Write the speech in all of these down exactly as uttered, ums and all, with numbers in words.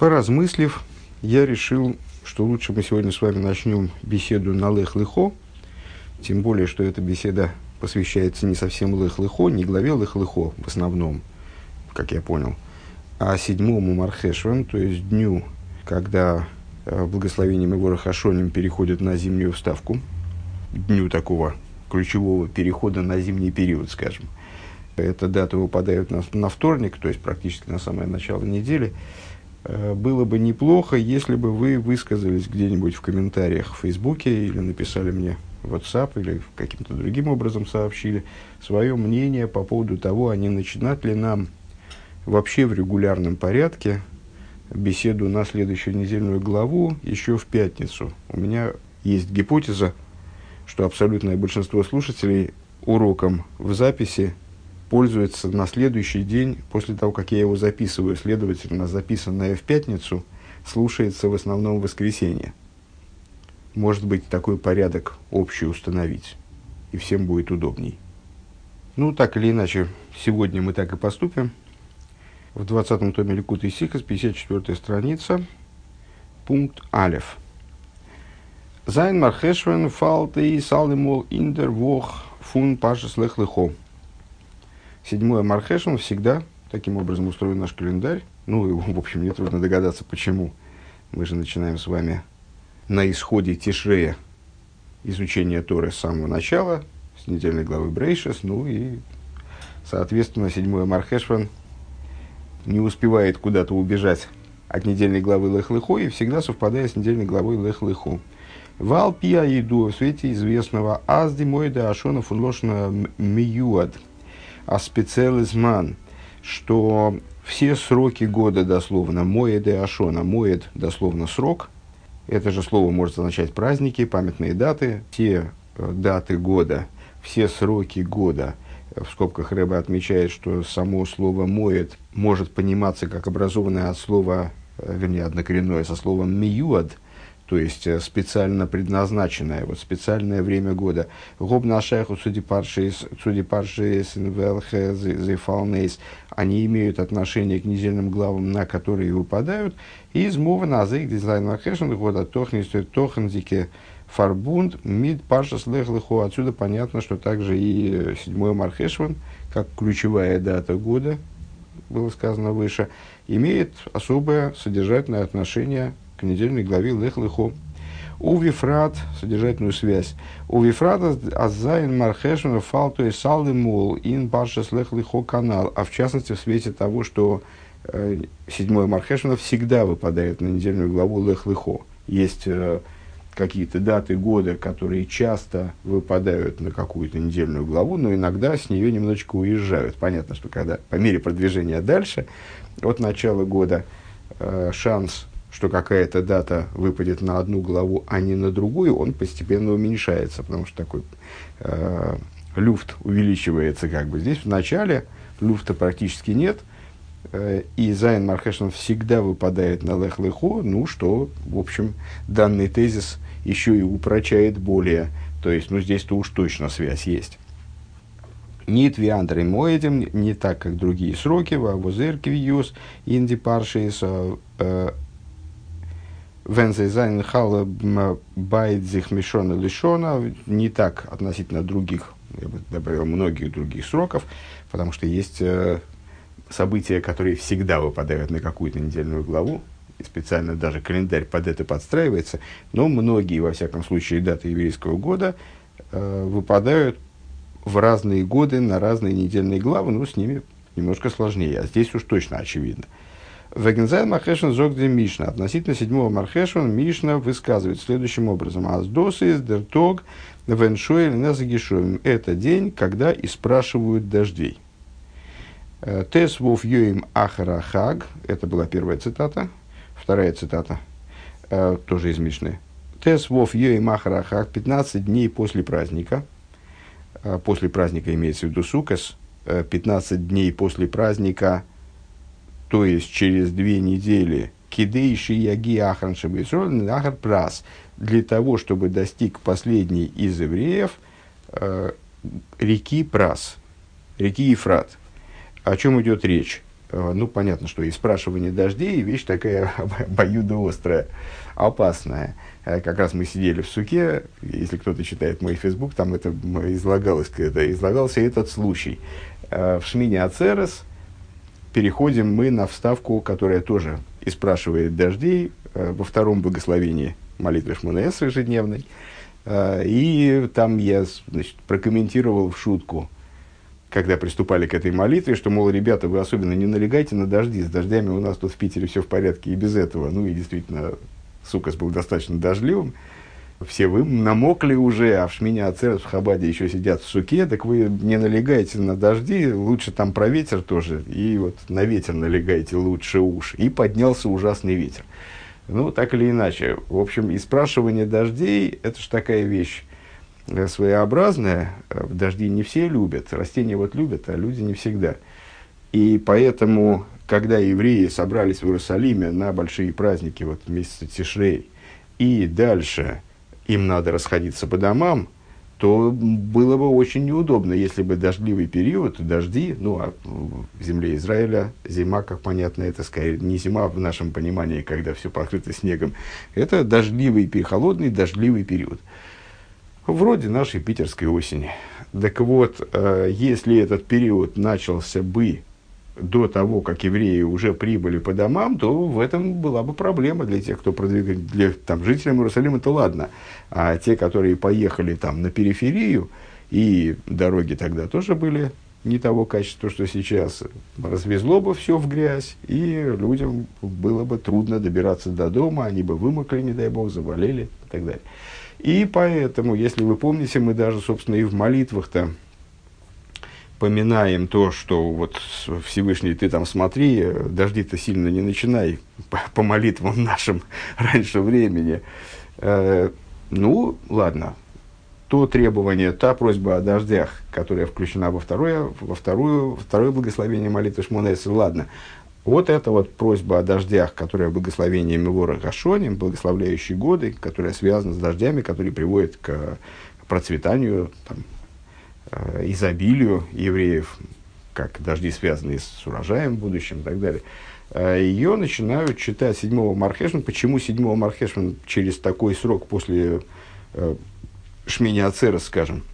Поразмыслив, я решил, что лучше мы сегодня с вами начнем беседу на Лех Лехо, тем более, что эта беседа посвящается не совсем Лех Лехо, не главе Лех Лехо в основном, как я понял, а седьмому Мархешван, то есть дню, когда благословением Ивора Хашоним переходит на зимнюю вставку, дню такого ключевого перехода на зимний период, скажем. Эта дата выпадает на, на вторник, то есть практически на самое начало недели. Было бы неплохо, если бы вы высказались где-нибудь в комментариях в Фейсбуке или написали мне в WhatsApp или каким-то другим образом сообщили свое мнение по поводу того, а не начинать ли нам вообще в регулярном порядке беседу на следующую недельную главу еще в пятницу. У меня есть гипотеза, что абсолютное большинство слушателей уроком в записи пользуется на следующий день после того, как я его записываю. Следовательно, записанное в пятницу слушается в основном в воскресенье. Может быть, такой порядок общий установить, и всем будет удобней. Ну, так или иначе, сегодня мы так и поступим. В двадцатом томе Ликутей Сихос, пятьдесят четвёртая страница, пункт Алеф. Зайн Мархешвен фалтей салимол индер вох фун пашес лех лехо. Седьмое Мархешвен всегда, таким образом устроен наш календарь. Ну, и, в общем, нетрудно догадаться, почему. Мы же начинаем с вами на исходе Тишрея изучение Торы с самого начала, с недельной главы Брейшес. Ну и, соответственно, седьмое Мархешвен не успевает куда-то убежать от недельной главы Лех Лехо и всегда совпадает с недельной главой Лех Лехо. Вал пиа еду в свете известного азди моеда ашона фунлошна миюад, а специализман, что все сроки года дословно моеда ашона, моед дословно срок, это же слово может означать праздники, памятные даты, все даты года, все сроки года. В скобках Рэбе отмечает, что само слово «моед» может пониматься как образованное от слова, вернее, однокоренное со словом «миюад», то есть специально предназначенное, вот специальное время года. «Гоб нашеху цуди паршейс инвелхе зефалнейс», они имеют отношение к недельным главам, на которые выпадают. И из мова на азейк дизайн мархешен года тохнистую тохнзике фарбунд мид паршас лех лехо. Отсюда понятно, что также и седьмой Мархешван, как ключевая дата года, было сказано выше, имеет особое содержательное отношение к недельной главе Лех Лехо. У Вифрат, содержательную связь. У Вифрата азайн Мархешван фалту и салдемол ин паршас Лех Лехо канал. А в частности, в свете того, что э, седьмой Мархешван всегда выпадает на недельную главу Лех Лехо. Есть э, какие-то даты года, которые часто выпадают на какую-то недельную главу, но иногда с нее немножечко уезжают. Понятно, что когда по мере продвижения дальше, от начала года, э, шанс, что какая-то дата выпадет на одну главу, а не на другую, он постепенно уменьшается, потому что такой э, люфт увеличивается как бы. Здесь в начале люфта практически нет, э, и Зайн Мархешван всегда выпадает на Лех Лехо, ну что, в общем, данный тезис еще и упрочает более, то есть, ну здесь-то уж точно связь есть. Нит виандры моедем, не так, как другие сроки, вавозер квиюс, инди паршис, вензайзайн хала байдзих мишона лишона, не так относительно других, я бы добавил, многих других сроков, потому что есть э, события, которые всегда выпадают на какую-то недельную главу, и специально даже календарь под это подстраивается, но многие, во всяком случае, даты еврейского года э, выпадают в разные годы на разные недельные главы, но с ними немножко сложнее, а здесь уж точно очевидно. Вегензайн Мархешван зогде Мишна. Относительно седьмого Мархешван Мишна высказывает следующим образом. Аздосы из дертог веншуэль назагишуем. Это день, когда и спрашивают дождей. Тес вов йоим ахарахаг. Это была первая цитата. Вторая цитата. Тоже из Мишны. Тес вов йоим ахарахаг. пятнадцать дней после праздника. После праздника имеется в виду Суккос. пятнадцать дней после праздника, то есть через две недели, кидейши яги ахран шабисроль ахар прас, для того, чтобы достиг последний из евреев э, реки Прас, реки Ефрат. О чем идет речь? ну, понятно, что и спрашивание дождей, вещь такая обоюдоострая, опасная. Как раз мы сидели в суке, если кто-то читает мой фейсбук, там это излагалось, это, излагался этот случай. В Шмине Ацерес переходим мы на вставку, которая тоже и спрашивает дождей, во втором благословении молитвы Шмоне Эсрей ежедневной. И там я, значит, прокомментировал в шутку, когда приступали к этой молитве, что, мол, ребята, вы особенно не налегайте на дожди, с дождями у нас тут в Питере все в порядке и без этого. Ну и действительно, Суккот был достаточно дождливым, все вы намокли уже, а в Шмине Ацерес в Хабаде еще сидят в суке, так вы не налегайте на дожди, лучше там про ветер тоже, и вот на ветер налегайте лучше уж. И поднялся ужасный ветер. Ну, так или иначе, в общем, и спрашивание дождей, это же такая вещь своеобразная, дожди не все любят, растения вот любят, а люди не всегда. И поэтому, когда евреи собрались в Иерусалиме на большие праздники, вот месяца Тишрей, и дальше им надо расходиться по домам, то было бы очень неудобно, если бы дождливый период, дожди, ну, а в земле Израиля зима, как понятно, это скорее не зима в нашем понимании, когда все покрыто снегом, это дождливый, холодный дождливый период. Вроде нашей питерской осени. Так вот, э, если этот период начался бы до того, как евреи уже прибыли по домам, то в этом была бы проблема для тех, кто продвигает, для там, жителям Иерусалима, то ладно. А те, которые поехали там на периферию, и дороги тогда тоже были не того качества, что сейчас, развезло бы все в грязь, и людям было бы трудно добираться до дома, они бы вымокли, не дай бог, заболели и так далее. И поэтому, если вы помните, мы даже, собственно, и в молитвах-то поминаем то, что вот Всевышний, ты там смотри, дожди-то сильно не начинай по, по молитвам нашим раньше времени. Э, ну, ладно, то требование, та просьба о дождях, которая включена во второе, во вторую, второе благословение молитвы Шмоне Эсрей, ладно. Вот эта вот просьба о дождях, которая в благословении Мевора Гашоним, благословляющие годы, которая связана с дождями, которые приводят к процветанию, там, э, изобилию евреев, как дожди, связанные с урожаем в будущем и так далее, э, ее начинают читать седьмого Мархешвана. Почему седьмого Мархешвана через такой срок после э, Шмини Ацерес, скажем,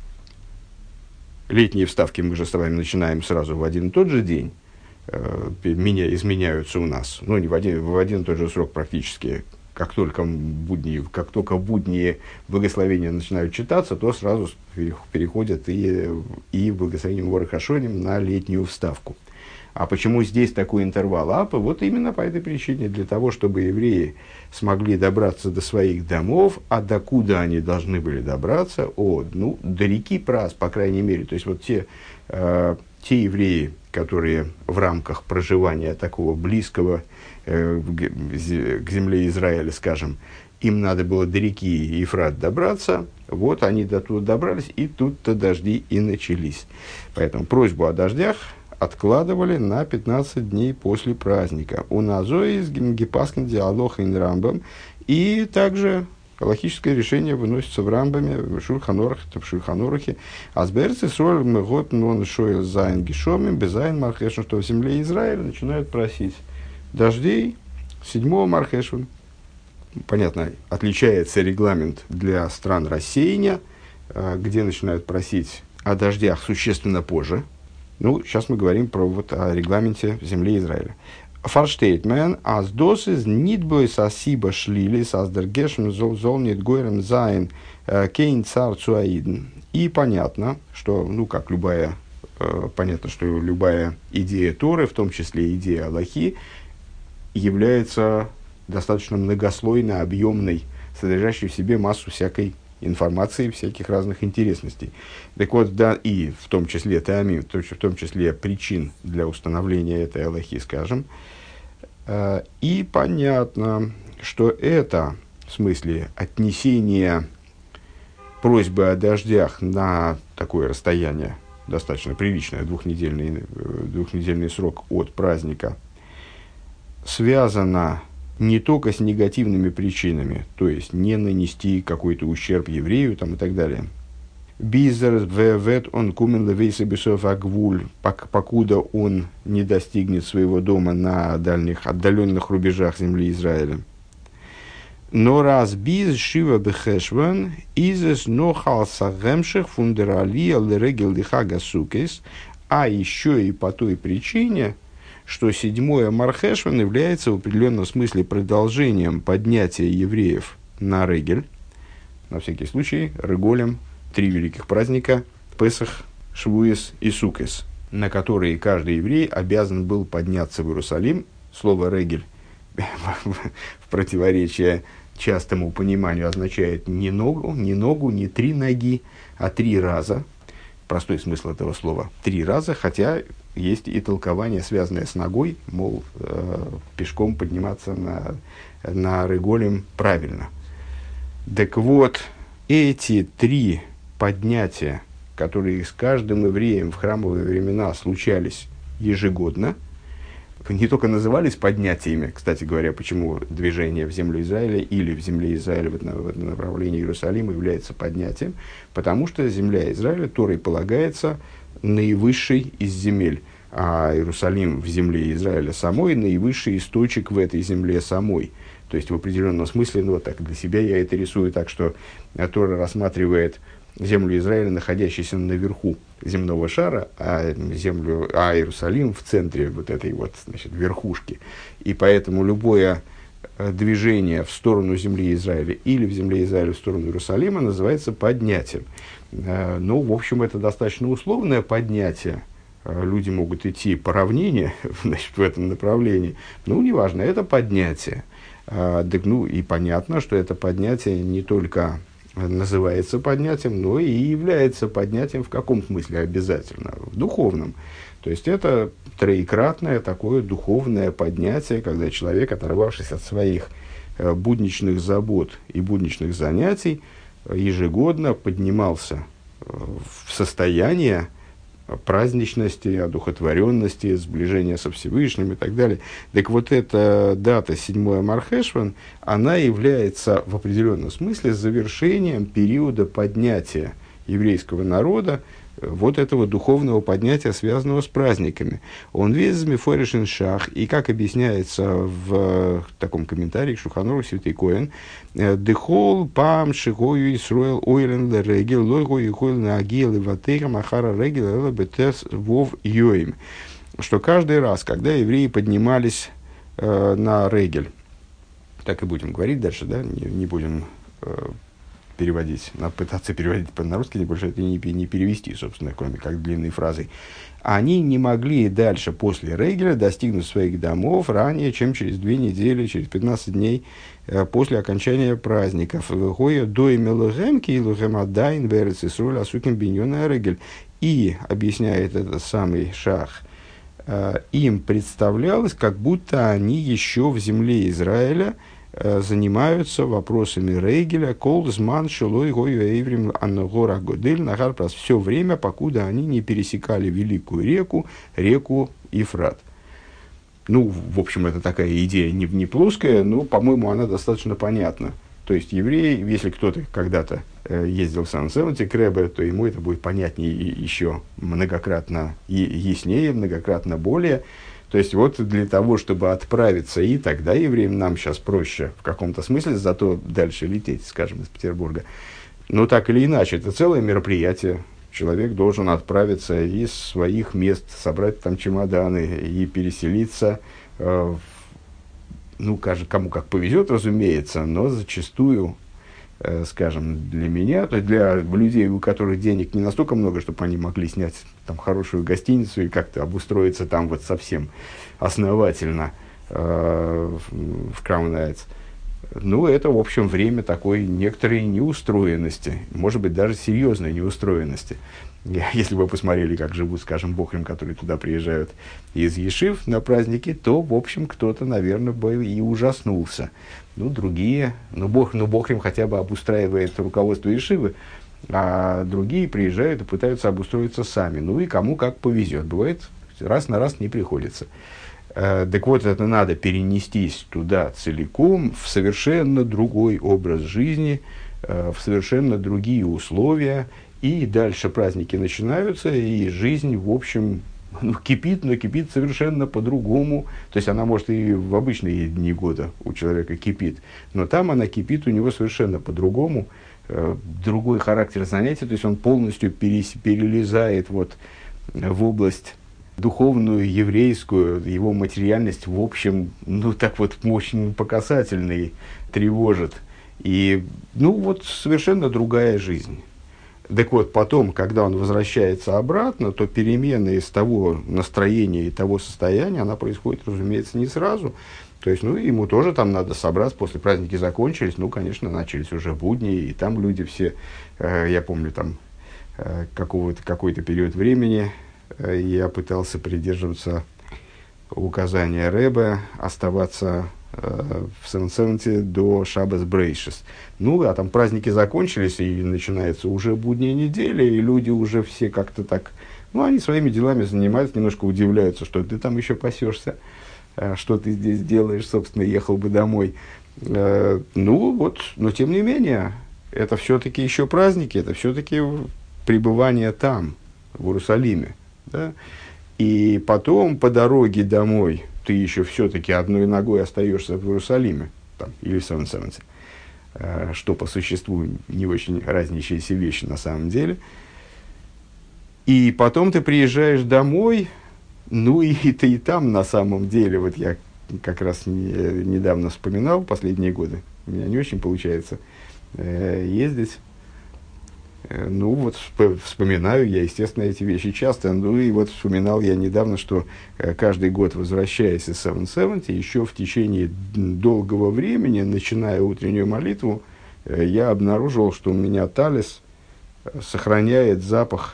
летние вставки мы же с вами начинаем сразу в один и тот же день, меня изменяются у нас, ну, не в один, в один и тот же срок практически, как только будни, как только будни благословения начинают читаться, то сразу переходят и, и благословение Мевора Гашоним на летнюю вставку. А почему здесь такой интервал? А вот именно по этой причине, для того, чтобы евреи смогли добраться до своих домов, а докуда они должны были добраться? О, ну, до реки Прас, по крайней мере. То есть, вот те, э, те евреи, которые в рамках проживания такого близкого э, к земле Израиля, скажем, им надо было до реки Ефрат добраться, вот они до туда добрались, и тут-то дожди и начались. Поэтому просьбу о дождях откладывали на пятнадцать дней после праздника. У Назои с Гипаскин диалог и Рамбам. И также логическое решение выносится в Рамбаме, в Шульхан-Орухе, в Шульхан-Орухе. Азберцы соль мегот нон шойл зайн гишомим безайн мархешн, что в земле Израиля начинают просить дождей седьмого Мархешвана. Понятно, отличается регламент для стран рассеяния, где начинают просить о дождях существенно позже. Ну, сейчас мы говорим про вот о регламенте в земле Израиля. Фарштейтмен, аз досыз нитбой сасиба шлили, саздергешем зол нит гойрем зайн кейн цар цуаиден. И понятно, что, ну, как любая, э, понятно, что любая идея Торы, в том числе идея Аллахи, является достаточно многослойно объемной, содержащей в себе массу всякой информации, всяких разных интересностей. Так вот, да, и в том числе таамим, в том числе причин для установления этой алахи, скажем. И понятно, что это, в смысле, отнесение просьбы о дождях на такое расстояние, достаточно приличное, двухнедельный, двухнедельный срок от праздника, связано не только с негативными причинами, то есть не нанести какой-то ущерб еврею там, и так далее, Бизер вет он кумен левейса бесов агвуль, покуда он не достигнет своего дома на дальних, отдаленных рубежах земли Израиля. Но раз биз шива бехешван, изес нохал сагемших фундералия лерегел дихага сукес, а еще и по той причине, что седьмое Мархешван является в определенном смысле продолжением поднятия евреев на регель, на всякий случай, реголем, три великих праздника – Песах, Швуес и Сукес, на которые каждый еврей обязан был подняться в Иерусалим. Слово «регель» в противоречие частому пониманию означает не ногу, не ногу, не три ноги, а три раза. Простой смысл этого слова – три раза, хотя есть и толкование, связанное с ногой, мол, э, пешком подниматься на, на реголем правильно. Так вот, эти три поднятия, которые с каждым евреем в храмовые времена случались ежегодно, не только назывались поднятиями, кстати говоря, почему движение в землю Израиля или в земле Израиля в этом направлении Иерусалима является поднятием, потому что земля Израиля Торой полагается наивысшей из земель, а Иерусалим в земле Израиля самой наивысший источник в этой земле самой. То есть в определенном смысле, ну вот так для себя я это рисую так, что Тора рассматривает землю Израиля, находящуюся наверху земного шара, а, землю, а Иерусалим в центре вот этой вот, значит, верхушки. И поэтому любое движение в сторону земли Израиля или в земле Израиля в сторону Иерусалима называется поднятием. Ну, в общем, это достаточно условное поднятие. Люди могут идти по равнине, значит, в этом направлении. Ну, неважно, это поднятие. Ну, и понятно, что это поднятие не только называется поднятием, но и является поднятием в каком смысле обязательно? В духовном. То есть это троекратное такое духовное поднятие, когда человек, оторвавшись от своих будничных забот и будничных занятий, ежегодно поднимался в состояние праздничности, одухотворенности, сближения со Всевышним и так далее. Так вот эта дата седьмое Мархешван, она является в определенном смысле завершением периода поднятия еврейского народа, вот этого духовного поднятия, связанного с праздниками. Он весь мифоришен шах, и как объясняется в таком комментарии к Шулхан Арух Святый Коэн, дехол пам шигою Исруэл ойлен ле регел лойго и хойл на агил и ватейха махара регел эле бетес вов йоим. Что каждый раз, когда евреи поднимались э, на регель, так и будем говорить дальше, да, не, не будем э, переводить, надо пытаться переводить на русский, больше это не, не перевести, собственно, кроме как длинной фразой. Они не могли дальше, после регеля, достигнуть своих домов ранее, чем через две недели, через пятнадцать дней э, после окончания праздников. И, объясняет этот самый шах, э, им представлялось, как будто они еще в земле Израиля занимаются вопросами регеля, колзман, шилой, гою, эйврим, анногора, годель, нагар, все время, покуда они не пересекали великую реку, реку Ефрат. Ну, в общем, это такая идея не, не плоская, но, по-моему, она достаточно понятна. То есть, евреи, если кто-то когда-то э, ездил в Сан-Севенти к Ребе, то ему это будет понятнее и еще многократно и яснее, многократно более. То есть, вот для того, чтобы отправиться, и тогда евреям нам сейчас проще в каком-то смысле, зато дальше лететь, скажем, из Петербурга. Но так или иначе, это целое мероприятие. Человек должен отправиться из своих мест, собрать там чемоданы и переселиться, э, ну, кому как повезет, разумеется, но зачастую, э, скажем, для меня, то есть для людей, у которых денег не настолько много, чтобы они могли снять там хорошую гостиницу и как-то обустроиться там вот совсем основательно э, в Краун Хайтс. Ну, это, в общем, время такой некоторой неустроенности, может быть, даже серьезной неустроенности. Если бы вы посмотрели, как живут, скажем, бохрим, которые туда приезжают из Ешив на праздники, то, в общем, кто-то, наверное, бы и ужаснулся. Ну, другие, ну, бог, ну, бохрим хотя бы обустраивает руководство Ешивы, а другие приезжают и пытаются обустроиться сами. Ну, и кому как повезет. Бывает, раз на раз не приходится. Так вот, это надо перенестись туда целиком, в совершенно другой образ жизни, в совершенно другие условия. И дальше праздники начинаются, и жизнь, в общем, ну, кипит, но кипит совершенно по-другому. То есть она, может, и в обычные дни года у человека кипит, но там она кипит у него совершенно по-другому. Э, другой характер занятия, то есть он полностью перес, перелезает вот в область духовную, еврейскую, его материальность, в общем, ну, так вот, очень показательный, тревожит. И, ну, вот совершенно другая жизнь. Так вот, потом, когда он возвращается обратно, то перемена из того настроения и того состояния, она происходит, разумеется, не сразу. То есть, ну, ему тоже там надо собраться, после праздники закончились, ну, конечно, начались уже будни, и там люди все, э, я помню, там, э, какого-то, какой-то период времени э, я пытался придерживаться указания Ребе оставаться в Севен-Севенти до Шаббас Брейшес. Ну, а там праздники закончились, и начинается уже будняя неделя, и люди уже все как-то так, ну, они своими делами занимаются, немножко удивляются, что ты там еще пасешься, что ты здесь делаешь, собственно, ехал бы домой. Ну, вот, но тем не менее, это все-таки еще праздники, это все-таки пребывание там, в Иерусалиме, да? И потом по дороге домой ты еще все-таки одной ногой остаешься в Иерусалиме, там, или в Севен-Севенти, что по существу не очень разнящиеся вещи на самом деле. И потом ты приезжаешь домой, ну и ты и там на самом деле, вот я как раз не, недавно вспоминал, последние годы, у меня не очень получается э, ездить. Ну, вот вспоминаю я, естественно, эти вещи часто. Ну, и вот вспоминал я недавно, что каждый год, возвращаясь из Севен-Севенти, еще в течение долгого времени, начиная утреннюю молитву, я обнаружил, что у меня талис сохраняет запах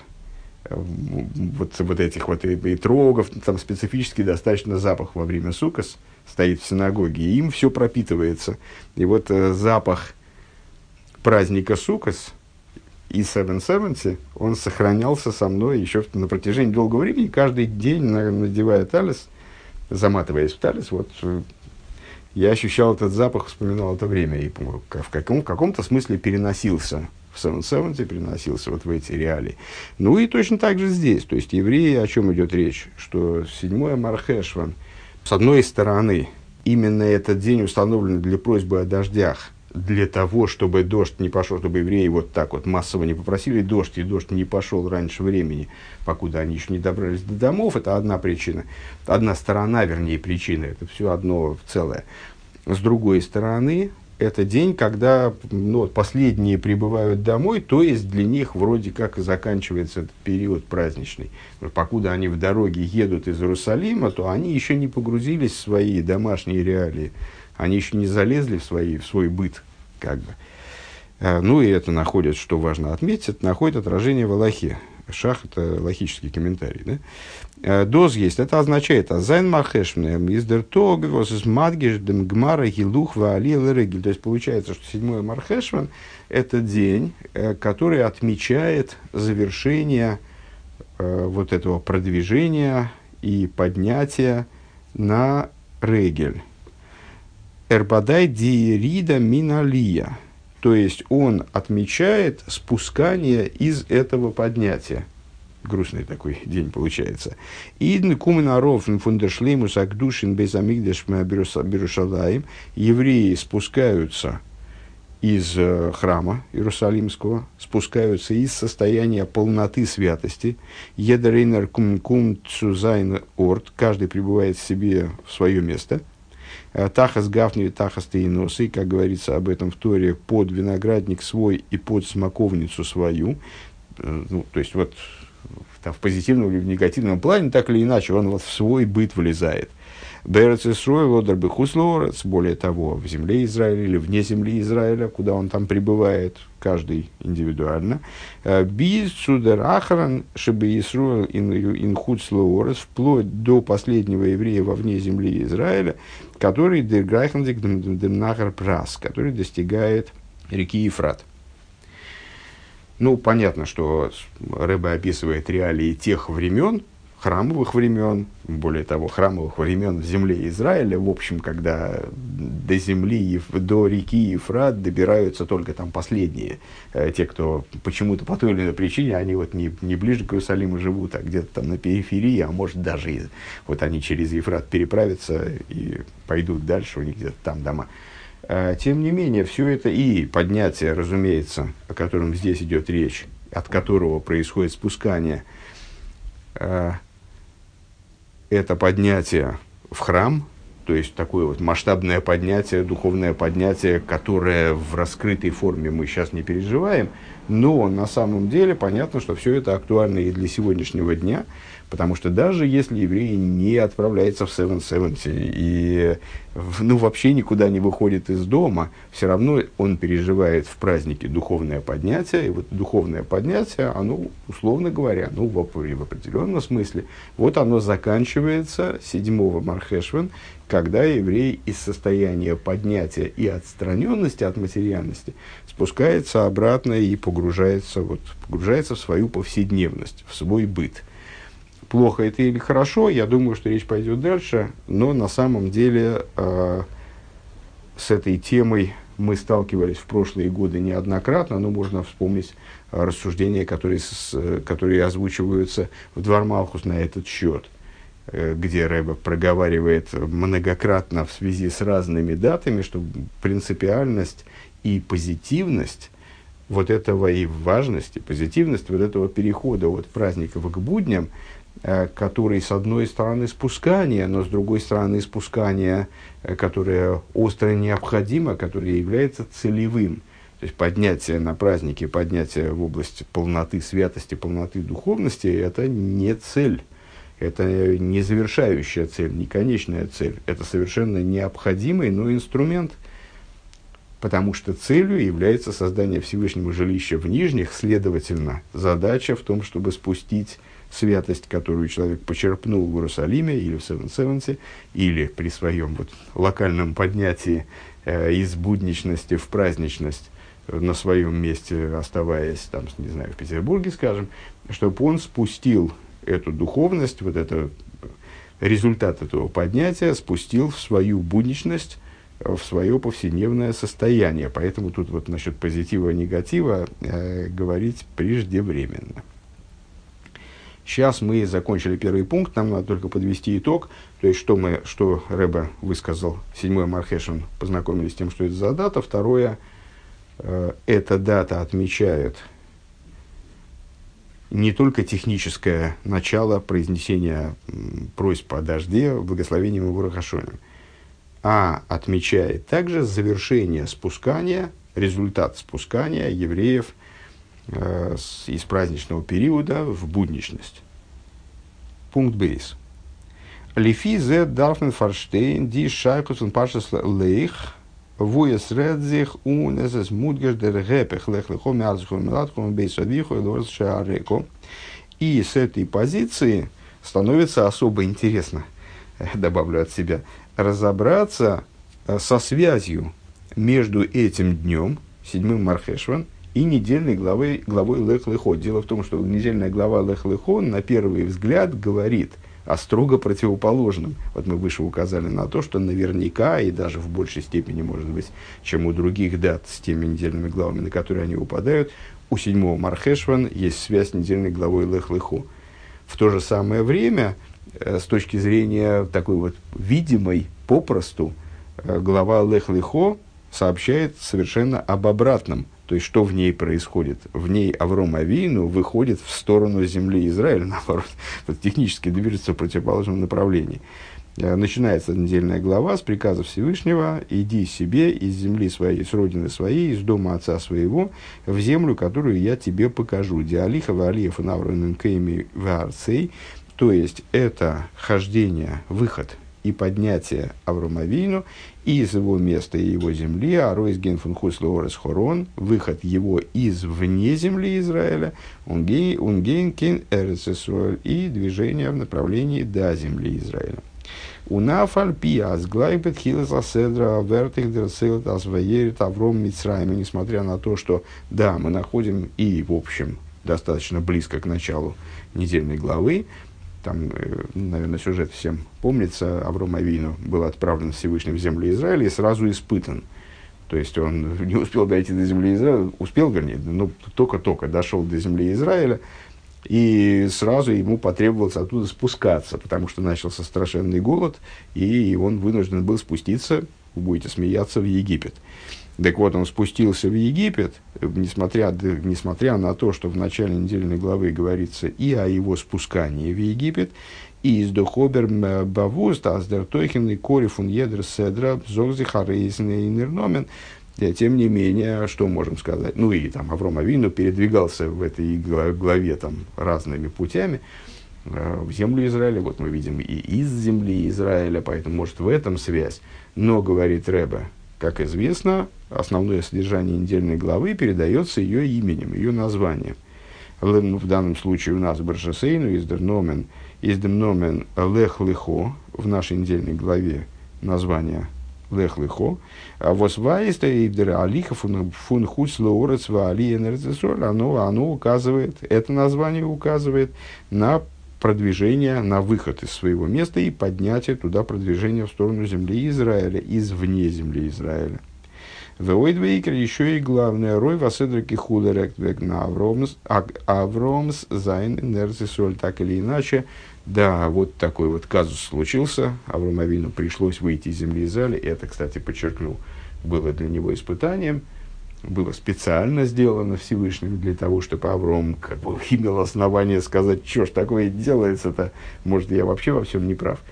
вот, вот этих вот этрогов, там специфический достаточно запах во время суккос стоит в синагоге, и им все пропитывается. И вот запах праздника суккос и Севен-Севенти, он сохранялся со мной еще на протяжении долгого времени, каждый день, надевая талис, заматываясь в талис, вот, я ощущал этот запах, вспоминал это время, и в, каком, в каком-то смысле переносился в Севен-Севенти, переносился вот в эти реалии. Ну и точно так же здесь, то есть евреи, о чем идет речь, что седьмое Мархешван, с одной стороны, именно этот день установлен для просьбы о дождях, для того, чтобы дождь не пошел, чтобы евреи вот так вот массово не попросили дождь, и дождь не пошел раньше времени, покуда они еще не добрались до домов, это одна причина, одна сторона, вернее, причина, это все одно целое. С другой стороны, это день, когда ну, последние прибывают домой, то есть для них вроде как и заканчивается этот период праздничный. Покуда они в дороге едут из Иерусалима, то они еще не погрузились в свои домашние реалии. Они еще не залезли в, свои, в свой быт, как бы. А, ну, и это находит, что важно отметить, это находит отражение в Алахе. Шах – это логический комментарий, да? А, доз есть, это означает «Азайн махешмне издер тог вос из мадгиш дем гмара гилух ваали лерегиль». То есть, получается, что седьмой Мархешван – это день, который отмечает завершение э, вот этого продвижения и поднятия на регель. Эрбадай дирида миналия, то есть он отмечает спускание из этого поднятия. Грустный такой день получается. Идн кумнаров фундершлеймус агдушин безамигдеш берушалаим. Евреи спускаются из э, храма Иерусалимского, спускаются из состояния полноты святости. Едерейнер кум кум цузайн орт. Каждый пребывает в себе в свое место. Тахас гафни, тахас тейносы, как говорится об этом в Торе, под виноградник свой и под смоковницу свою. Ну, то есть, вот в, в позитивном или в негативном плане, так или иначе, он вот в свой быт влезает. Берец Исрой, Лодер Бехуслорец, более того, в земле Израиля или вне земли Израиля, куда он там пребывает, каждый индивидуально. Биз Цудер Ахран, Шебе Исруэл Инхуцлоорец, вплоть до последнего еврея во вне земли Израиля, который Дерграйхандик Демнахар Прас, который достигает реки Ефрат. Ну, понятно, что Ребе описывает реалии тех времен, храмовых времен, более того, храмовых времен в земле Израиля, в общем, когда до земли, до реки Ефрат добираются только там последние, э, те, кто почему-то по той или иной причине, они вот не, не ближе к Иерусалиму живут, а где-то там на периферии, а может даже и, вот они через Ефрат переправятся и пойдут дальше, у них где-то там дома. Э, тем не менее, все это и поднятие, разумеется, о котором здесь идет речь, от которого происходит спускание, э, это поднятие в храм, то есть такое вот масштабное поднятие, духовное поднятие, которое в раскрытой форме мы сейчас не переживаем, но на самом деле понятно, что все это актуально и для сегодняшнего дня, потому что даже если еврей не отправляется в семь семьдесят и ну, вообще никуда не выходит из дома, все равно он переживает в празднике духовное поднятие, и вот духовное поднятие, оно, условно говоря, ну, в, в определенном смысле, вот оно заканчивается седьмого Мархешвен, когда еврей из состояния поднятия и отстраненности от материальности спускается обратно и погружается, вот, погружается в свою повседневность, в свой быт. Плохо это или хорошо, я думаю, что речь пойдет дальше, но на самом деле э, с этой темой мы сталкивались в прошлые годы неоднократно, но можно вспомнить рассуждения, которые, с, которые озвучиваются в Двар Малхус на этот счет, э, где Ребе проговаривает многократно в связи с разными датами, что принципиальность и позитивность вот этого, и важность, и позитивность вот этого перехода от праздников к будням, который, с одной стороны, спускание, но с другой стороны, спускание, которое остро необходимо, которое является целевым. То есть поднятие на праздники, поднятие в область полноты святости, полноты духовности – это не цель, это не завершающая цель, не конечная цель. Это совершенно необходимый, но инструмент, потому что целью является создание Всевышнего жилища в нижних, следовательно, задача в том, чтобы спустить святость, которую человек почерпнул в Иерусалиме или в семь семьдесят, или при своем вот локальном поднятии э, из будничности в праздничность э, на своем месте, оставаясь там, не знаю, в Петербурге, скажем, чтобы он спустил эту духовность, вот это, результат этого поднятия, спустил в свою будничность, в свое повседневное состояние. Поэтому тут вот насчет позитива и негатива э, говорить преждевременно. Сейчас мы закончили первый пункт, нам надо только подвести итог. То есть, что, мы, что Ребе высказал, седьмой Мархешвен, познакомились с тем, что это за дата. Второе, э, эта дата отмечает не только техническое начало произнесения м, просьб о дожде, благословением и бурахашоним, а отмечает также завершение спускания, результат спускания евреев э, с, из праздничного периода в будничность. Пункт бейс. Лифи зе дарфен фарштейн ди шайкус он пашес лейх вуес редзих un es мудгер дер гепех лех лехо мярзху меладху бейс адвиху и лорс шаареко. И с этой позиции становится особо интересно, добавлю от себя, разобраться со связью между этим днем, седьмым Мархешван, и недельной главой, главой Лех Лехо. Дело в том, что недельная глава Лех Лехо на первый взгляд говорит о строго противоположном. Вот мы выше указали на то, что наверняка, и даже в большей степени, может быть, чем у других дат с теми недельными главами, на которые они упадают, у седьмого Мархешван есть связь с недельной главой Лех Лехо. В то же самое время, с точки зрения такой вот видимой, попросту, глава Лех Лехо сообщает совершенно об обратном. То есть, что в ней происходит? В ней Авром Авину выходит в сторону земли Израиля, наоборот, вот технически движется в противоположном направлении. Начинается недельная глава с приказа Всевышнего: «Иди себе из земли своей, с родины своей, из дома отца своего, в землю, которую я тебе покажу». Диалиха ваалиев и навроным кейми ваарцей. То есть, это хождение, выход и поднятие Аврома Авину из его места и его земли, а ройс генфун хуслоорес хорон, выход его из вне земли Израиля, он гейнкен эрец Исроэль, и движение в направлении до земли Израиля. У нафаль пиас глайбет хилас аседра вертих дерсилт асваерит Авром Мицраим. Несмотря на то, что да, мы находим и в общем достаточно близко к началу недельной главы, там, наверное, сюжет всем помнится, Авром Авину был отправлен Всевышним в землю Израиля и сразу испытан. То есть он не успел дойти до земли Израиля, успел, вернее, но только-только дошел до земли Израиля, и сразу ему потребовалось оттуда спускаться, потому что начался страшенный голод, и он вынужден был спуститься, вы будете смеяться, в Египет. Так вот, он спустился в Египет, несмотря, несмотря на то, что в начале недельной главы говорится и о его спускании в Египет, и из дохобер бавуст, аздертойхен и корифун едр седра, зогзихарейзен и нерномен. Тем не менее, что можем сказать? Ну и там Авром Авину передвигался в этой главе там, разными путями в землю Израиля. Вот мы видим и из земли Израиля, поэтому может в этом связь. Но, говорит Ребе, как известно, основное содержание недельной главы передается ее именем, ее названием. В данном случае у нас Баршасейну из Дерномен, из Демномен Лех Лихо, в нашей недельной главе название Лех Лихо, а восваиста и Алиха фун хуц лоурец ва али энерзесоль, оно, оно указывает, это название указывает на продвижение, на выход из своего места и поднятие туда продвижение в сторону земли Израиля, извне земли Израиля. Войдвейкер еще и главное, рой васедраки хулеректвек на Авромс, Авромс зайн энерзесоль, так или иначе. Да, вот такой вот казус случился. Аврому Авину пришлось выйти из земли Израиля. Это, кстати, подчеркну, было для него испытанием. Было специально сделано Всевышним для того, чтобы Авром как бы имел основание сказать, что ж такое делается-то. Может, я вообще во всем не прав.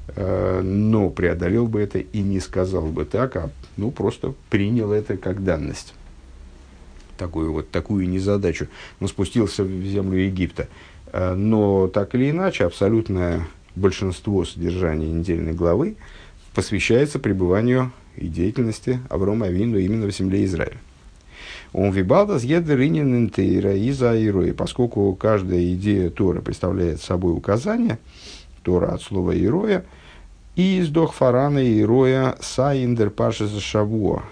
Но преодолел бы это и не сказал бы так, а ну, просто принял это как данность. Такую вот такую незадачу. Он спустился в землю Египта. Но так или иначе, абсолютное большинство содержания недельной главы посвящается пребыванию и деятельности Аврома Авину именно в земле Израиля. Он вибалдас едеринен интейра и заирои, поскольку каждая идея Торы представляет собой указание, Тора от слова ироя, и из дохфарана ироя саиндер пашес шавуа.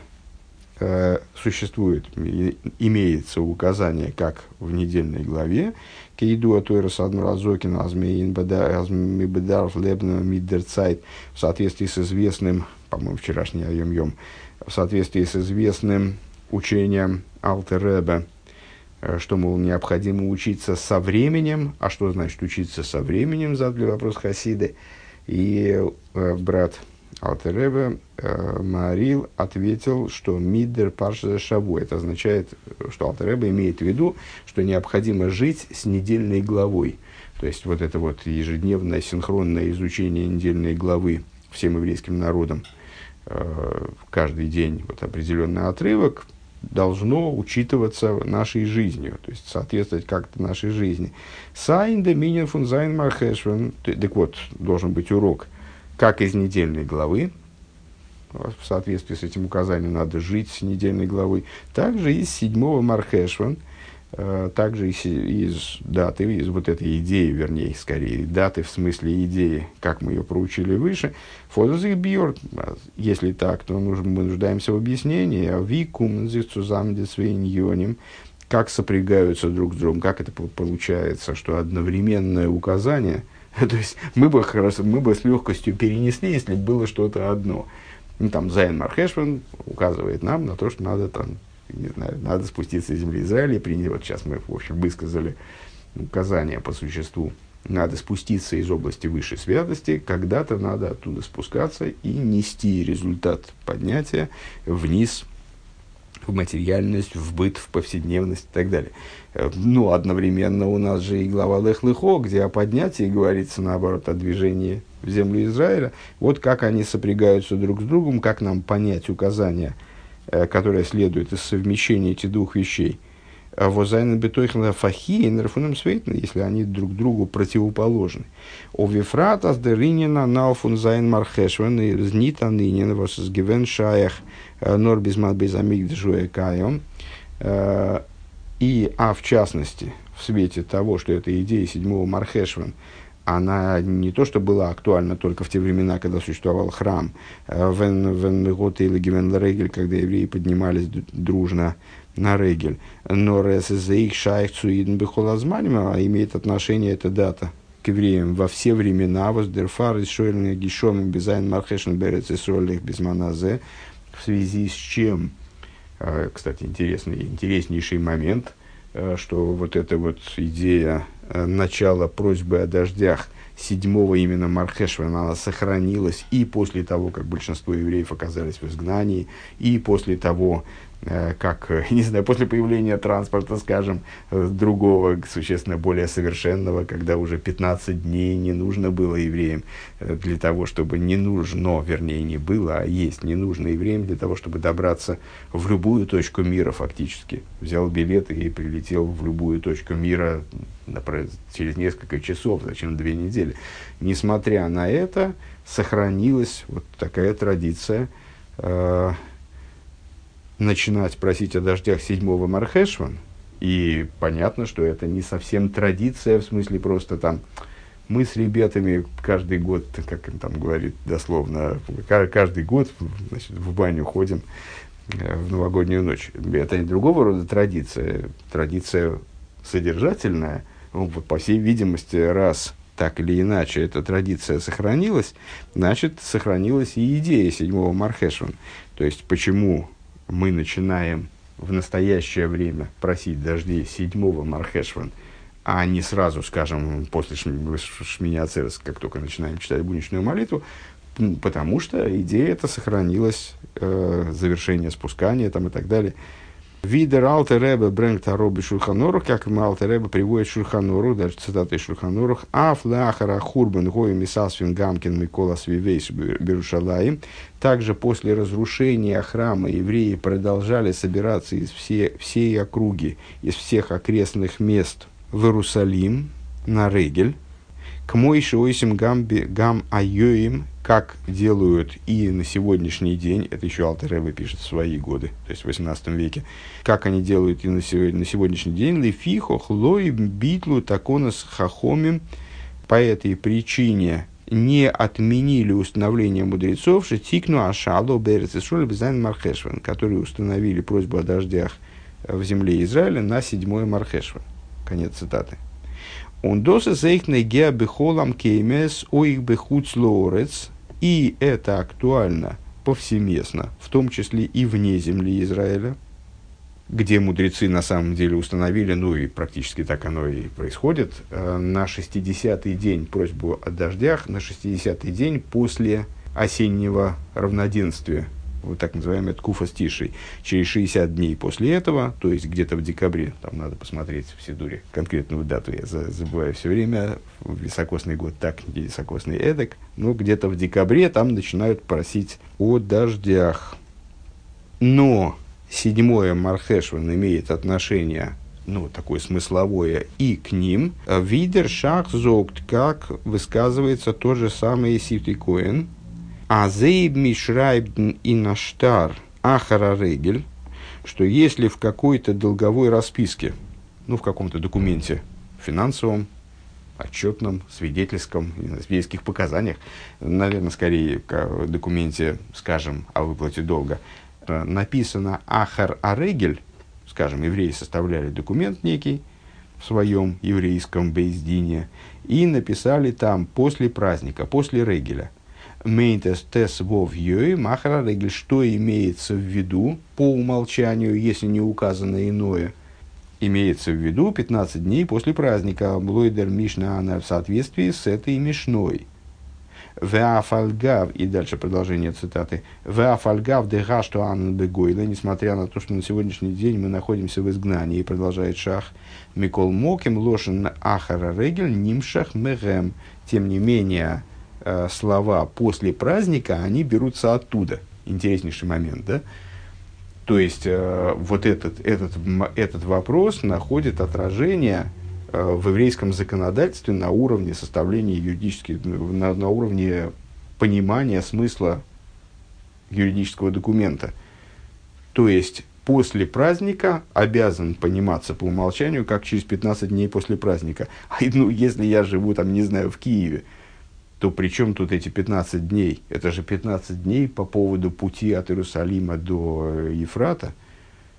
Существует, имеется указание, как в недельной главе, кейду атойра садмуразокин азмеин бедарф лебна миддерцайт, в соответствии с известным, по-моему, вчерашний айом-йом, в соответствии с известным учением Алтер Ребе, что, мол, необходимо учиться со временем. А что значит учиться со временем, задали вопрос хасиды. И э, брат Алтер Ребе э, Маарил ответил, что миддер парша шаву. Это означает, что Алтер Ребе имеет в виду, что необходимо жить с недельной главой. То есть, вот это вот ежедневное синхронное изучение недельной главы всем еврейским народам, э, каждый день вот определенный отрывок, должно учитываться нашей жизнью, то есть соответствовать как-то нашей жизни. Сайн де минин фун зайн мархешвен. Так вот, должен быть урок, как из недельной главы, в соответствии с этим указанием надо жить с недельной главой, также из седьмого мархешвен, также из, из даты, из вот этой идеи, вернее, скорее, даты в смысле идеи, как мы ее проучили выше, фотозих бьет, если так, то нужно, мы нуждаемся в объяснении, викум зицузамдисвейньоним, как сопрягаются друг с другом, как это получается, что одновременное указание, то есть мы бы, хорошо, мы бы с легкостью перенесли, если было что-то одно. Ну, там Зайн Мархешвен указывает нам на то, что надо там, не знаю, надо спуститься из земли Израиля и принять. Вот сейчас мы, в общем, высказали указания по существу. Надо спуститься из области высшей святости, когда-то надо оттуда спускаться и нести результат поднятия вниз, в материальность, в быт, в повседневность и так далее. Но одновременно у нас же и глава Лех Лихо, где о поднятии говорится, наоборот, о движении в землю Израиля. Вот как они сопрягаются друг с другом, как нам понять указания, которое следует из совмещения этих двух вещей. Возайна бетойхна фахи и нерфуном свейтна, если они друг другу противоположны. О вифратас деринина науфун зайн мархешвен и знита нынен восгивен шаях нор безмат безамик джуэ кайом. И, а в частности, в свете того, что эта идея седьмого мархешвен, она не то, что была актуальна только в те времена, когда существовал храм, вен вен готы или гивен регель, когда евреи поднимались дружно на регель, но ресэзэих шайх цуидн бихолазманим, а имеет отношение эта дата к евреям во все времена, воздерфар из шойльных гишом безайн мархешен берец из шойльных безманазе, в связи с чем, кстати, интересный, интереснейший момент, что вот эта вот идея начала просьбы о дождях седьмого именно Мархешвана, она сохранилась и после того, как большинство евреев оказались в изгнании, и после того, как, не знаю, после появления транспорта, скажем, другого, существенно более совершенного, когда уже пятнадцать дней не нужно было евреям для того, чтобы не нужно, вернее, не было, а есть не нужно евреям для того, чтобы добраться в любую точку мира фактически. Взял билет и прилетел в любую точку мира через несколько часов, зачем две недели. Несмотря на это, сохранилась вот такая традиция э, начинать просить о дождях седьмого Мархешван. И понятно, что это не совсем традиция, в смысле просто там мы с ребятами каждый год, как он там говорит дословно, каждый год, значит, в баню ходим в новогоднюю ночь. Это не другого рода традиция, традиция содержательная. Ну, вот, по всей видимости, раз так или иначе эта традиция сохранилась, значит, сохранилась и идея седьмого Мархешван. То есть, почему мы начинаем в настоящее время просить дождей седьмого Мархешван, а не сразу, скажем, после Шмини Ацерес, как только начинаем читать будничную молитву, потому что идея эта сохранилась, э, завершение спускания там, и так далее. Видер Алтер Ребе брэнгт ароби Шульханорух, как Алтер Ребе приводит Шульханорух, даже цитаты из Шульханорух, «Аф лахара хурбен гой мисасвин гамкин микола свивейс берушалаим». Также после разрушения храма евреи продолжали собираться из все, всей округи, из всех окрестных мест в Иерусалим на Регель. К Мойше ойсим гам айоим, как делают и на сегодняшний день, это еще Алтер Ребе пишет в свои годы, то есть в восемнадцатом веке, как они делают и на, сегодня, на сегодняшний день, лефихо хлой битлу таконас хахомим, по этой причине не отменили установление мудрецов, шетикну ашалу берец исроль безайн мархешван, которые установили просьбу о дождях в земле Израиля на седьмой Мархешван. Конец цитаты. Он доса зейхне геа бехолам кеймес оих бехуц лоорец, и это актуально повсеместно, в том числе и вне земли Израиля, где мудрецы на самом деле установили, ну и практически так оно и происходит, на шестидесятый день просьбу о дождях, на шестидесятый день после осеннего равноденствия, вот так называемый ткуфа стишей, через шестьдесят дней после этого, то есть где-то в декабре, там надо посмотреть в Сидуре конкретную дату, я забываю все время, в високосный год так, високосный эдак, но где-то в декабре там начинают просить о дождях. Но седьмое Мархешван имеет отношение, ну, такое смысловое, и к ним. Видер шах зогт, как высказывается то же самое Сифтый Коэн, а зейб мишрайбден и наштар ахара регель, что если в какой-то долговой расписке, ну, в каком-то документе финансовом, отчетном, свидетельском, свидетельских показаниях, наверное, скорее в документе, скажем, о выплате долга, написано ахар арегель, скажем, евреи составляли документ некий в своем еврейском бейздине и написали там после праздника, после регеля, мейнтес тес вов йой махара регель, что имеется в виду по умолчанию, если не указано иное, имеется в виду пятнадцать дней после праздника, блойдер мишна она в соответствии с этой мишной. Веафальгав, и дальше продолжение цитаты, Веафальгав дега, что Анна бегойла, несмотря на то, что на сегодняшний день мы находимся в изгнании, продолжает Шах, Микол Моким лошен ахара регель нимшах мегем. Тем не менее, э, слова после праздника, они берутся оттуда. Интереснейший момент, да? То есть, э, вот этот, этот, этот вопрос находит отражение в еврейском законодательстве на уровне составления юридических, на, на уровне понимания смысла юридического документа. То есть, после праздника обязан пониматься по умолчанию, как через пятнадцать дней после праздника. А ну, если я живу, там, не знаю, в Киеве, то при чем тут эти пятнадцать дней? Это же пятнадцать дней по поводу пути от Иерусалима до Ефрата.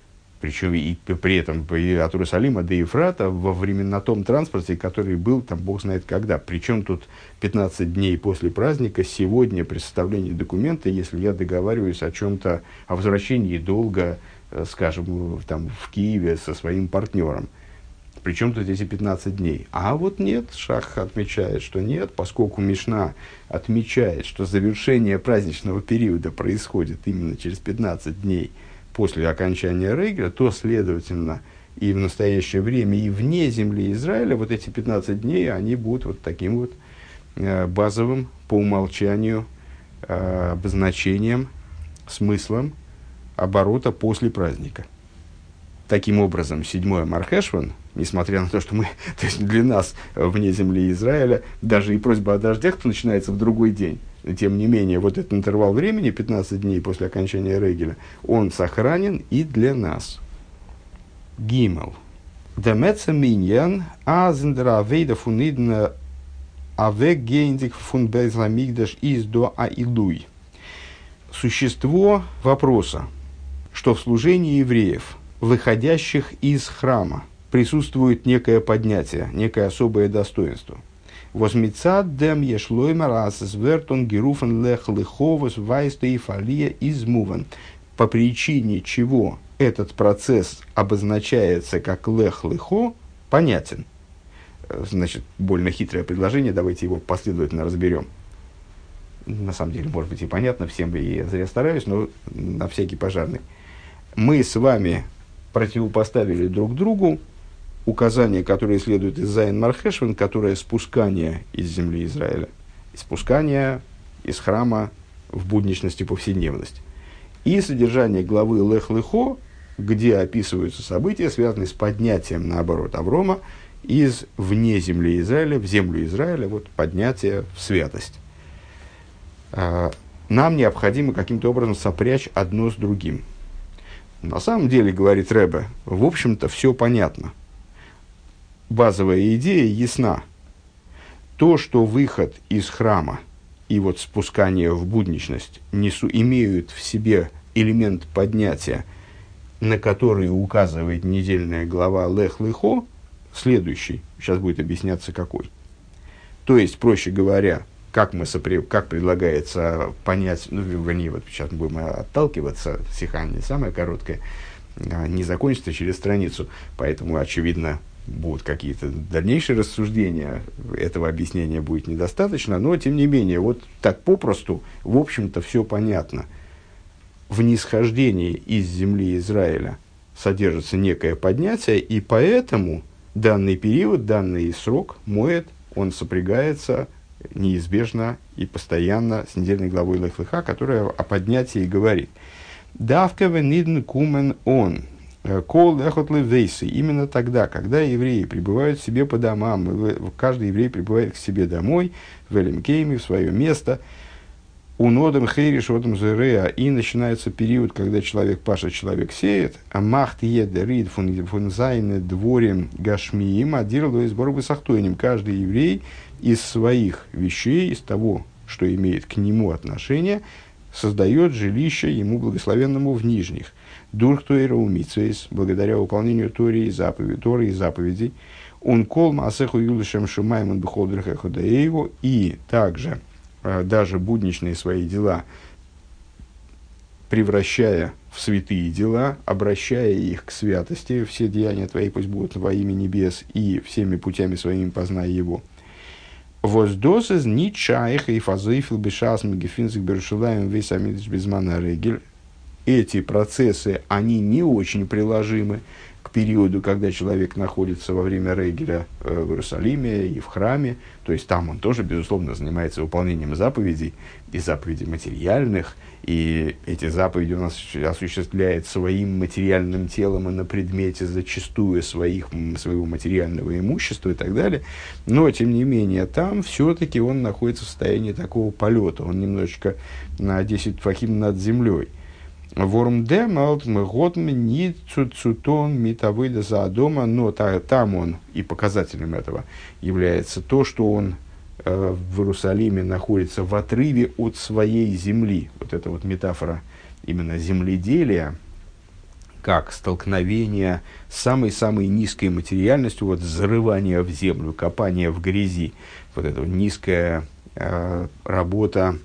Причем и при этом от Иерусалима до Ефрата во времен, на том транспорте, который был, там Бог знает когда. Причем тут пятнадцать дней после праздника, сегодня при составлении документа, если я договариваюсь о чем-то, о возвращении долга, скажем, там, в Киеве со своим партнером. Причем тут эти пятнадцать дней. А вот нет, Шах отмечает, что нет, поскольку Мишна отмечает, что завершение праздничного периода происходит именно через пятнадцать дней после окончания Регеля, то, следовательно, и в настоящее время, и вне земли Израиля, вот эти пятнадцать дней, они будут вот таким вот э, базовым, по умолчанию, э, обозначением, смыслом оборота после праздника. Таким образом, седьмое Мархешван, несмотря на то, что мы, то есть для нас вне земли Израиля, даже и просьба о дождях начинается в другой день. Тем не менее, вот этот интервал времени, пятнадцать дней после окончания Регеля, он сохранен и для нас. Гимел. Демеца миньян азендера авейда фунидна авек гейндик фун безламигдаш из до аилуй. Существо вопроса, что в служении евреев, выходящих из храма, присутствует некое поднятие, некое особое достоинство. Возмицад дем ешлоймар асвертон геруфен лех лиховос вайста и фалия измуван. По причине чего этот процесс обозначается как лех лихо, понятен. Значит, больно хитрое предложение, давайте его последовательно разберем. На самом деле, может быть, и понятно всем, и я зря стараюсь, но на всякий пожарный. Мы с вами противопоставили друг другу указание, которое следует из Зайн Мархешвен, которое спускание из земли Израиля, спускание из храма в будничность и повседневность. И содержание главы Лех Лехо, где описываются события, связанные с поднятием, наоборот, Аврома из вне земли Израиля в землю Израиля, вот поднятие в святость. Нам необходимо каким-то образом сопрячь одно с другим. На самом деле, говорит Ребе, в общем-то, все понятно. Базовая идея ясна. То, что выход из храма и вот спускание в будничность несу, имеют в себе элемент поднятия, на который указывает недельная глава Лех Лехо, следующий, сейчас будет объясняться какой. То есть, проще говоря, как, мы сопри... как предлагается понять, ну, вернее, вот сейчас мы будем отталкиваться, сиха не самая короткая, не закончится через страницу, поэтому, очевидно, будут какие-то дальнейшие рассуждения, этого объяснения будет недостаточно, но, тем не менее, вот так попросту, в общем-то, все понятно. В нисхождении из земли Израиля содержится некое поднятие, и поэтому данный период, данный срок, моэд, он сопрягается неизбежно и постоянно с недельной главой Лех Леха, которая о поднятии говорит. «Давка венидн кумен он». Кол эхот левейсы. Именно тогда, когда евреи прибывают к себе по домам, каждый еврей прибывает к себе домой, в Элемкейме, в свое место, у нодам хейриш отам зереа, и начинается период, когда человек пашет, человек сеет, а махт едерид фун зайне дворем гашмиим, адирло из борьбы с ахтойним. Каждый еврей из своих вещей, из того, что имеет к нему отношение, создает жилище ему благословенному в нижних. Дурх Тойра умитсвейс, благодаря выполнению Торы и заповедей, Торы и заповедей, он кол маасеху юлишем шумаймон бихолдрха ходаееву, и также э, даже будничные свои дела превращая в святые дела, обращая их к святости, все деяния твои пусть будут во имя небес, и всеми путями своими познай его. Воздосыз ничаих и фазыфил бешас мегефинзик бершулаем весь амидыш безмана регель. Эти процессы, они не очень приложимы к периоду, когда человек находится во время Регеля э, в Иерусалиме и в храме. То есть там он тоже, безусловно, занимается выполнением заповедей, и заповедей материальных, и эти заповеди он осуществляет своим материальным телом и на предмете зачастую своих, своего материального имущества и так далее. Но, тем не менее, там все-таки он находится в состоянии такого полета. Он немножечко на десять тфахим над землей. Ворм демалт мготм ни цуцутон митавыда за дома, но та, там он, и показателем этого является то, что он э, в Иерусалиме находится в отрыве от своей земли. Вот эта вот метафора именно земледелия, как столкновение с самой-самой низкой материальностью, вот зарывание в землю, копание в грязи, вот эта низкая э, работа,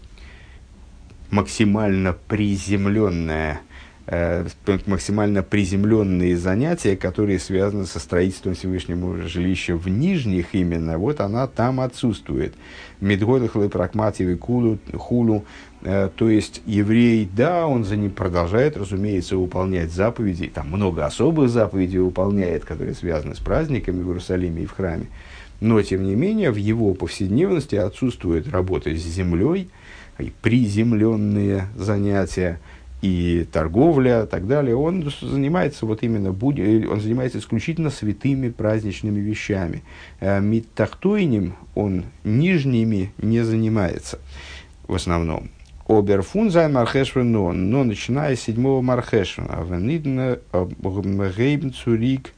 максимально приземленная, э, максимально приземленные занятия, которые связаны со строительством Всевышнего жилища в нижних именно, вот она там отсутствует. Медгодахлы, прагмативы, кулу, хулу. То есть еврей, да, он за ним продолжает, разумеется, выполнять заповеди, там много особых заповедей выполняет, которые связаны с праздниками в Иерусалиме и в храме, но, тем не менее, в его повседневности отсутствует работа с землей, и приземленные занятия, и торговля, и так далее. Он занимается вот именно, он занимается исключительно святыми праздничными вещами. Миттахтойним он нижними не занимается в основном. Оберфун зайн мархешвено, но начиная с седьмого мархешвена, венидна гейбн цурик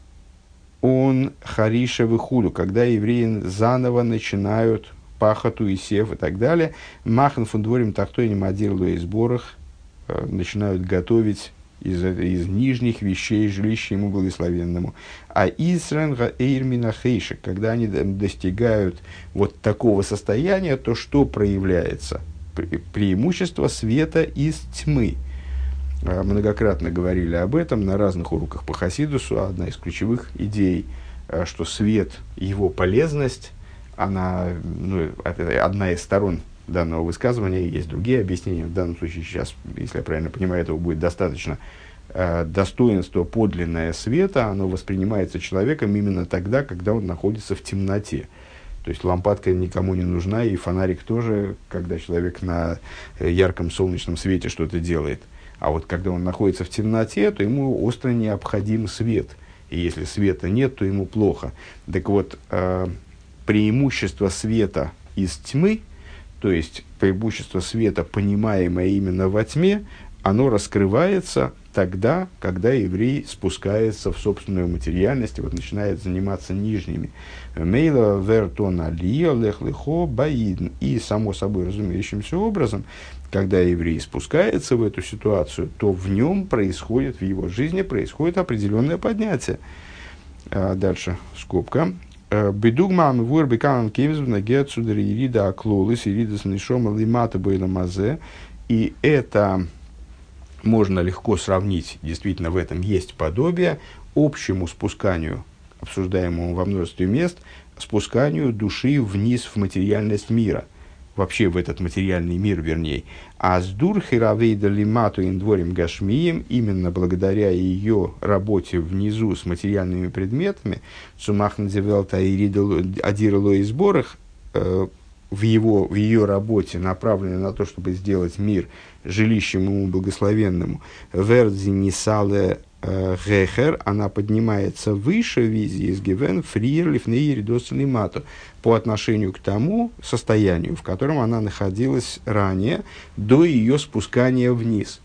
он хариша выхуду, когда евреи заново начинают пахоту и сев и так далее, махан фундворим тахтойним адирлу и сборах, начинают готовить из, из нижних вещей жилища ему благословенному. А Исренга эйрмина хейша, когда они достигают вот такого состояния, то что проявляется? Преимущество света из тьмы. Многократно говорили об этом на разных уроках по Хасидусу. Одна из ключевых идей, что свет, его полезность, она, ну, одна из сторон данного высказывания. Есть другие объяснения. В данном случае сейчас, если я правильно понимаю, этого будет достаточно. Достоинство подлинное света, оно воспринимается человеком именно тогда, когда он находится в темноте. То есть лампадка никому не нужна, и фонарик тоже, когда человек на ярком солнечном свете что-то делает. А вот когда он находится в темноте, то ему остро необходим свет. И если света нет, то ему плохо. Так вот, э, преимущество света из тьмы, то есть преимущество света, понимаемое именно во тьме, оно раскрывается тогда, когда еврей спускается в собственную материальность и вот начинает заниматься нижними. Мейла вертона лия лехлихо баидн. И, само собой разумеющимся образом, когда еврей спускается в эту ситуацию, то в нем происходит, в его жизни происходит определенное поднятие. А дальше скобка. Бедугмам вур бекамам кемзвна гетсудер ирида аклолис ирида снишома лимата бойламазе. И это можно легко сравнить, действительно в этом есть подобие, общему спусканию, обсуждаемому во множестве мест, спусканию души вниз в материальность мира, вообще в этот материальный мир, вернее. А с дурхиравейда лимату индворим гашмием, именно благодаря ее работе внизу с материальными предметами, цумахнадзевелта и адирло и сборах, в, его, в ее работе, направленной на то, чтобы сделать мир жилищем ему благословенному, вердзи нисале гехер, она поднимается выше визи из гивен фриерлиф нейридос лимату, по отношению к тому состоянию, в котором она находилась ранее, до ее спускания вниз.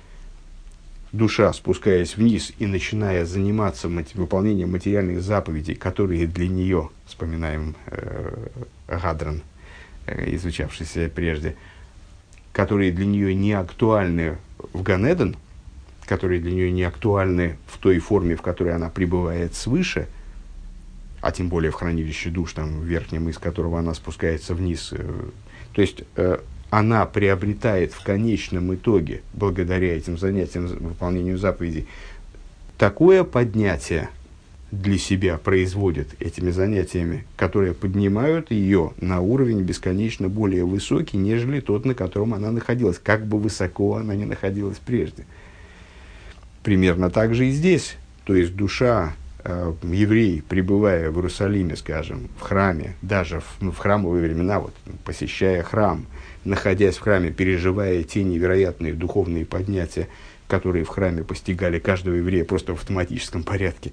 Душа, спускаясь вниз и начиная заниматься мати- выполнением материальных заповедей, которые для нее, вспоминаем э, Гадран, э, изучавшийся прежде, которые для нее не актуальны в Ганеден, которые для нее не актуальны в той форме, в которой она пребывает свыше, а тем более в хранилище душ, там, в верхнем, из которого она спускается вниз. То есть, э, она приобретает в конечном итоге, благодаря этим занятиям, выполнению заповедей, такое поднятие для себя производит этими занятиями, которые поднимают ее на уровень бесконечно более высокий, нежели тот, на котором она находилась, как бы высоко она ни находилась прежде. Примерно так же и здесь. То есть душа, э, еврей, пребывая в Иерусалиме, скажем, в храме, даже в, ну, в храмовые времена, вот, посещая храм, находясь в храме, переживая те невероятные духовные поднятия, которые в храме постигали каждого еврея просто в автоматическом порядке,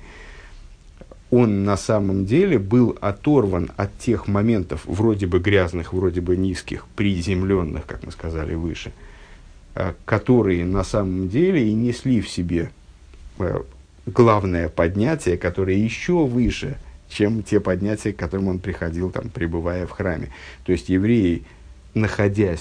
он на самом деле был оторван от тех моментов, вроде бы грязных, вроде бы низких, приземленных, как мы сказали выше, которые на самом деле и несли в себе главное поднятие, которое еще выше, чем те поднятия, к которым он приходил, там, пребывая в храме. То есть евреи, находясь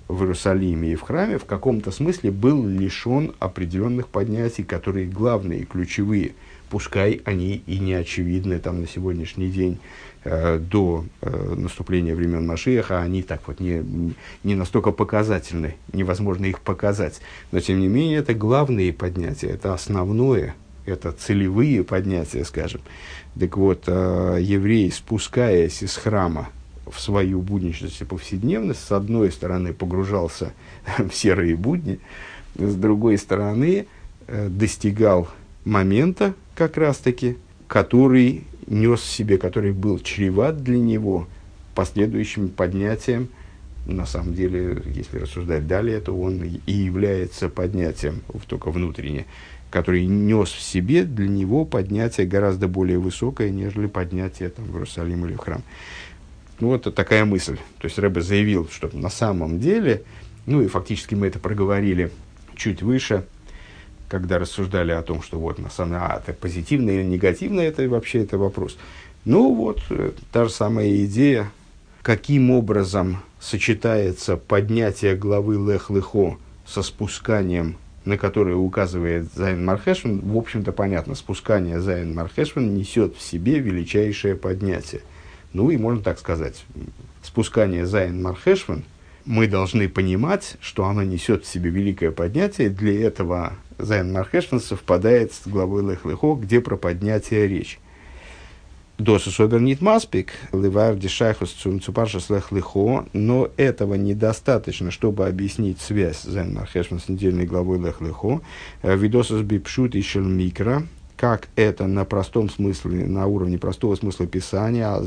в Иерусалиме и в храме, в каком-то смысле был лишен определенных поднятий, которые главные, ключевые, пускай они и не очевидны там на сегодняшний день, э, до э, наступления времен Машиаха, они так вот не, не настолько показательны, невозможно их показать. Но, тем не менее, это главные поднятия, это основное, это целевые поднятия, скажем. Так вот, э, еврей, спускаясь из храма в свою будничность и повседневность, с одной стороны погружался в серые будни, с другой стороны э, достигал момента, как раз-таки, который нес в себе, который был чреват для него последующим поднятием. На самом деле, если рассуждать далее, то он и является поднятием, только внутренне, который нес в себе для него поднятие гораздо более высокое, нежели поднятие там, в Иерусалим или в храм. Ну, вот такая мысль. То есть Ребе заявил, что на самом деле, ну и фактически мы это проговорили чуть выше, когда рассуждали о том, что вот на самом деле, а, это позитивно или негативно, это вообще это вопрос. Ну вот, та же самая идея, каким образом сочетается поднятие главы Лех-Лехо со спусканием, на которое указывает Зайн Мархешвен, в общем-то понятно, спускание Зайн Мархешвен несет в себе величайшее поднятие. Ну и можно так сказать, спускание Зайн Мархешвен, мы должны понимать, что оно несет в себе великое поднятие. Для этого Зайн Мархешвен совпадает с главой Лех-Лехо, где про поднятие речь. Дос особер нит маспик, ливар дишайхус цумцупаршас Лех-Лехо, но этого недостаточно, чтобы объяснить связь Зайн Мархешвен с недельной главой Лех-Лехо. Видосус бипшут и шельмикра, как это на простом смысле, на уровне простого смысла Писания,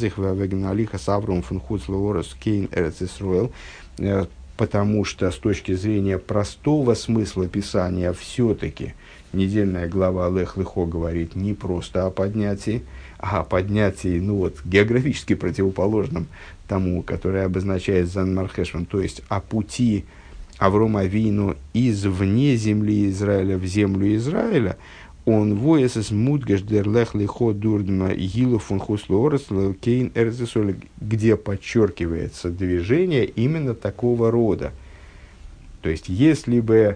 потому что с точки зрения простого смысла Писания все-таки недельная глава Лех-Лехо говорит не просто о поднятии, а о поднятии, ну вот, географически противоположном тому, которое обозначает Зайн Мархешвен, то есть о пути Аврома Авину извне земли Израиля в землю Израиля. Он воесес мудгеш дер Лех-Лехо дурдма гилу фун хуслоорес кейн эрзесоль, где подчеркивается движение именно такого рода. То есть, если бы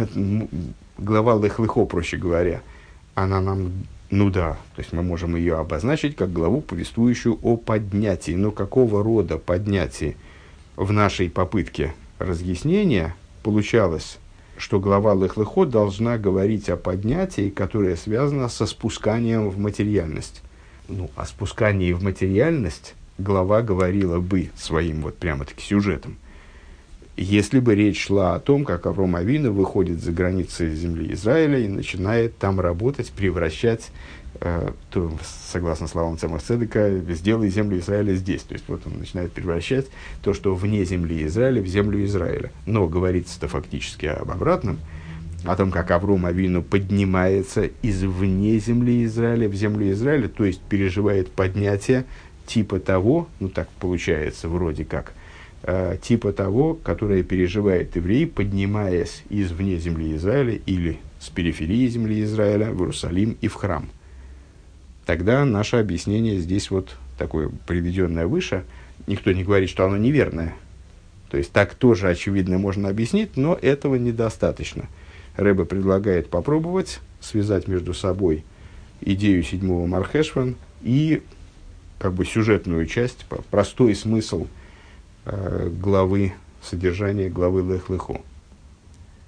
глава Лех-Лехо, проще говоря, она нам, ну да, то есть мы можем ее обозначить как главу, повествующую о поднятии. Но какого рода поднятии в нашей попытке разъяснения получалось, что глава Лех-Лехо должна говорить о поднятии, которое связано со спусканием в материальность. Ну, о спускании в материальность глава говорила бы своим вот прямо-таки сюжетом, если бы речь шла о том, как Авром Авину выходит за границы земли Израиля и начинает там работать, превращать, э, то, согласно словам Цемах Цедека, сделай землю Израиля здесь. То есть вот он начинает превращать то, что вне земли Израиля, в землю Израиля. Но говорится-то фактически об обратном, о том, как Авром Авину поднимается из вне земли Израиля в землю Израиля, то есть переживает поднятие типа того, ну так получается вроде как, э, типа того, которое переживает еврей, поднимаясь из вне земли Израиля или с периферии земли Израиля в Иерусалим и в храм. Тогда наше объяснение здесь вот такое приведенное выше, никто не говорит, что оно неверное. То есть так тоже очевидно можно объяснить, но этого недостаточно. Ребе предлагает попробовать связать между собой идею седьмого Мархешвен и как бы сюжетную часть, простой смысл э, главы, содержания главы Лех-Лехо.